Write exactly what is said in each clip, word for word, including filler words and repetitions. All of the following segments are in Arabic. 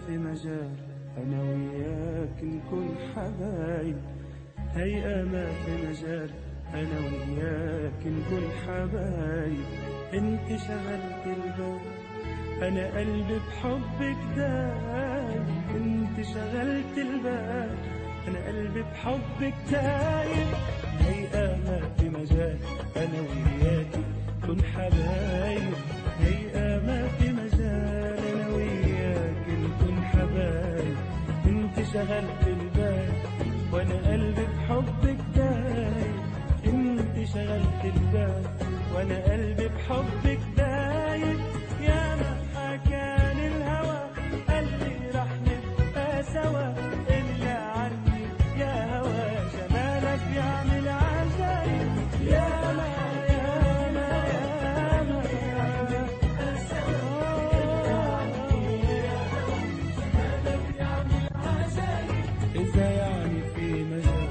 في مجال أنا وياك نكون حبايب، هيئة ما في مجال أنا وياك نكون حبايب. انت شغلت البال أنا قلبي بحبك دايب، انت شغلت البال أنا قلبي بحبك دايب. هيئة ما في مجال أنا وياك نكون حبايب، هيئة ما في مجال أنا وياك نكون حبايب. انت شغلت البال وأنا قلبي بحبك دايب، انت شغلت البال وأنا قلبي بحبك دايب. يا ما حكان الهوى قال لي رح نبقى سوا، إلا عني يا هوى جمالك يعمل عجايب. يا ما يا ما يا ما نبقى سوا، إلا عني يا هوى جمالك يعمل عجايب. إذا يعني في مجال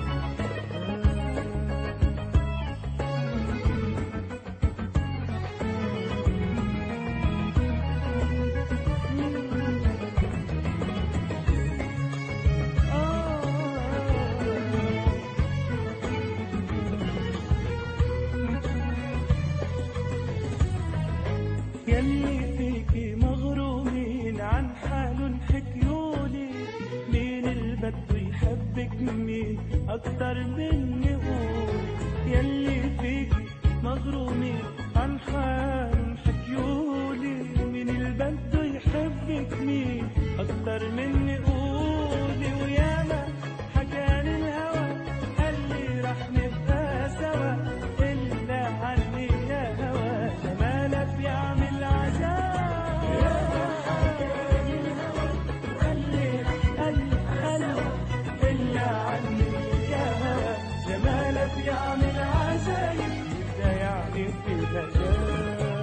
يلي فيكي مغرومين عن حال حكيولي، مين البد يحبك مين أكتر مني قول. يلي فيكي مغرومين عن حال حكيولي، مين البد يحبك مين أكتر مني قولي. وياما حكان الهوى قال لي رح نبقى سوا، إلا عني يا هوى جمالك يعمل عجايب. ياما حكان الهوى قال لي قال لي قال لي إلا عني يا هوى جمالك يعمل عجايب. ده يعني في مجال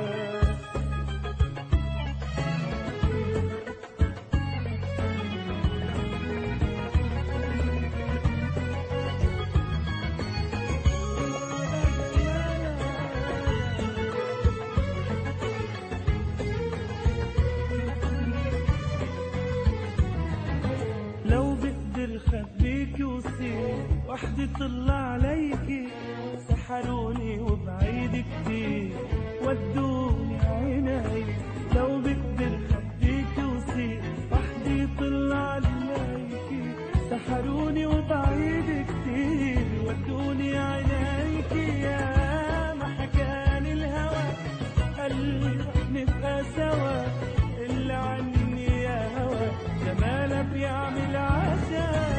لو بقدر خبيكي وصير وحدي طلع عليكي، سحروني وبعيد كتير ودوني عيني. لو بقدر خبيكي وصير وحدي طلع عليكي، سحروني وبعيد كتير ودوني عينيكي. يا ما حكان الهوى قال لي رح نبقى سوا، إلا عني يا هوى جمالك يعمل عجايب.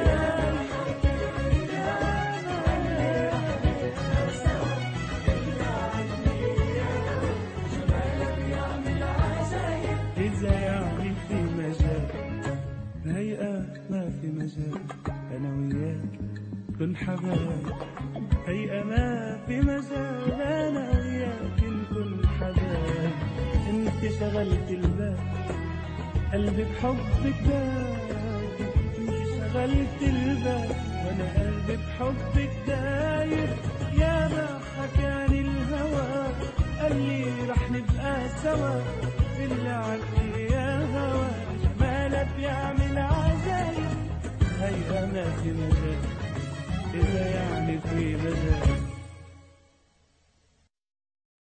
إذا يعني في مجال هيئة ما في مجال أنا وياك كن حبايب، هيئة ما في مجال أنا وياك نكون حبايب. انت شغلت البال قلبي بحبك دايب، انت شغلت البال وانا قلبي بحبك دايب. يا ما حكاني الهوى قال لي رح نبقى سوا، إلا عني يا هوى جمالك يعمل عجايب. هيئة ما في مجال إذا يعني في مجال